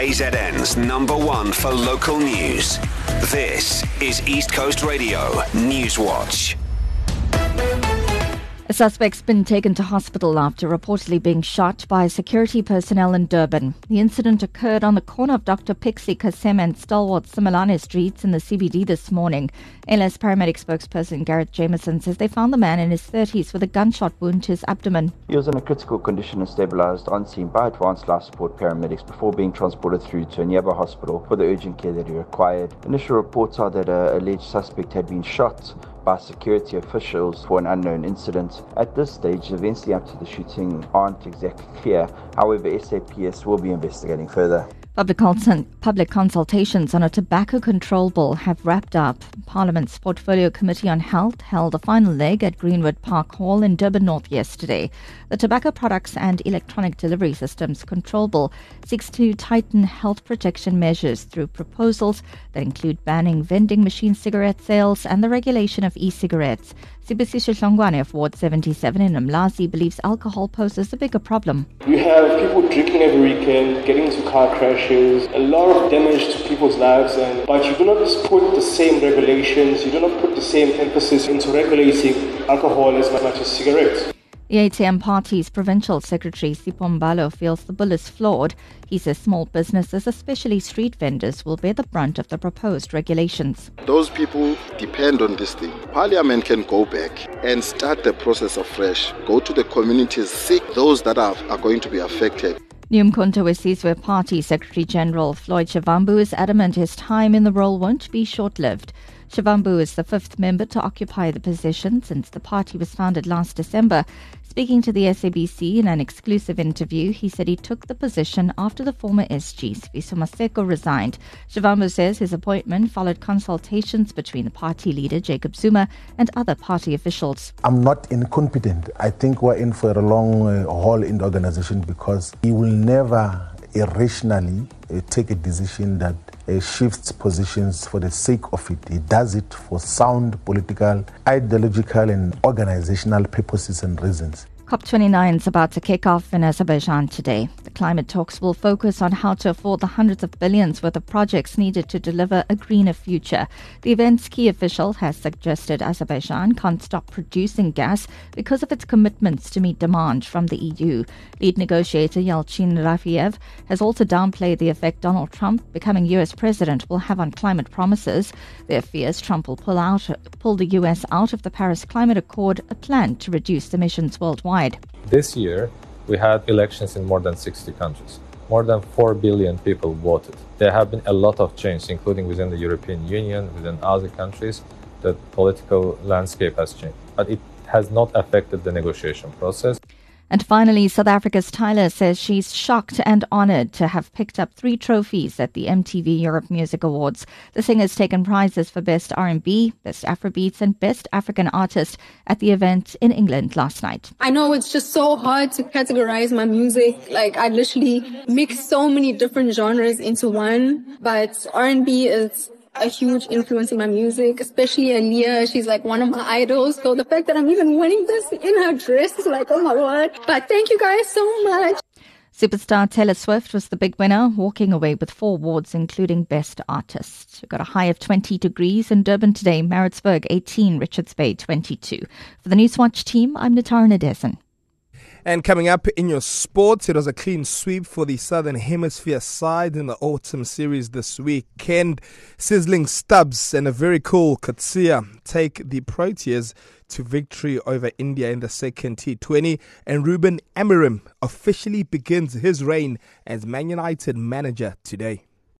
KZN's #1 for local news. This is East Coast Radio News Watch. A suspect's been taken to hospital after reportedly being shot by security personnel in Durban. The incident occurred on the corner of Dr. Pixie Kasem and Stalwart Simelane streets in the CBD this morning. ALS paramedic spokesperson Garrett Jameson says they found the man in his 30s with a gunshot wound to his abdomen. He was in a critical condition and stabilized on scene by advanced life support paramedics before being transported through to a nearby hospital for the urgent care that he required. Initial reports are that an alleged suspect had been shot by security officials for an unknown incident. At this stage, events leading up to the shooting aren't exactly clear. However, SAPS will be investigating further. Public consultations on a tobacco control bill have wrapped up. Parliament's Portfolio Committee on Health held a final leg at Greenwood Park Hall in Durban North yesterday. The Tobacco Products and Electronic Delivery Systems Control Bill seeks to tighten health protection measures through proposals that include banning vending machine cigarette sales and the regulation of e-cigarettes. Sibisiso Hlongwane of Ward 77 in Umlazi believes alcohol poses a bigger problem. We have people drinking every weekend, getting into car crashes, a lot of damage to people's lives, but you do not just put the same regulations, you do not put the same emphasis into regulating alcohol as much as cigarettes. The ATM Party's Provincial Secretary Sipho Mbalo feels the bill is flawed. He says small businesses, especially street vendors, will bear the brunt of the proposed regulations. Those people depend on this thing. Parliament can go back and start the process afresh, go to the communities, seek those that are going to be affected. Umkhonto we Sizwe Party Secretary General Floyd Shivambu is adamant his time in the role won't be short-lived. Shivambu is the 5th member to occupy the position since the party was founded last December. Speaking to the SABC in an exclusive interview, he said he took the position after the former SG, Sifiso Maseko, resigned. Shivambu says his appointment followed consultations between the party leader, Jacob Zuma, and other party officials. I'm not incompetent. I think we're in for a long haul in the organization because he will never irrationally take a decision that shifts positions for the sake of it. He does it for sound political, ideological and organizational purposes and reasons. COP29 is about to kick off in Azerbaijan today. The climate talks will focus on how to afford the hundreds of billions worth of projects needed to deliver a greener future. The event's key official has suggested Azerbaijan can't stop producing gas because of its commitments to meet demand from the EU. Lead negotiator Yelchin Rafiev has also downplayed the effect Donald Trump becoming US president will have on climate promises. There fears Trump will pull the US out of the Paris Climate Accord, a plan to reduce emissions worldwide. This year, we had elections in more than 60 countries. More than 4 billion people voted. There have been a lot of change, including within the European Union, within other countries. The political landscape has changed, but it has not affected the negotiation process. And finally, South Africa's Tyler says she's shocked and honoured to have picked up 3 trophies at the MTV Europe Music Awards. The singer's taken prizes for Best R&B, Best Afrobeats and Best African Artist at the event in England last night. I know it's just so hard to categorize my music. Like, I literally mix so many different genres into one, but R&B is a huge influence in my music, especially Aaliyah. She's like one of my idols. So the fact that I'm even winning this in her dress is like, oh my God. But thank you guys so much. Superstar Taylor Swift was the big winner, walking away with 4 awards, including Best Artist. We got a high of 20 degrees in Durban today, Maritzburg 18, Richards Bay 22. For the Newswatch team, I'm Natara Nadesan. And coming up in your sports, it was a clean sweep for the Southern Hemisphere side in the autumn series this weekend. Sizzling Stubbs and a very cool Coetzee take the Proteas to victory over India in the second T20. And Ruben Amorim officially begins his reign as Man United manager today.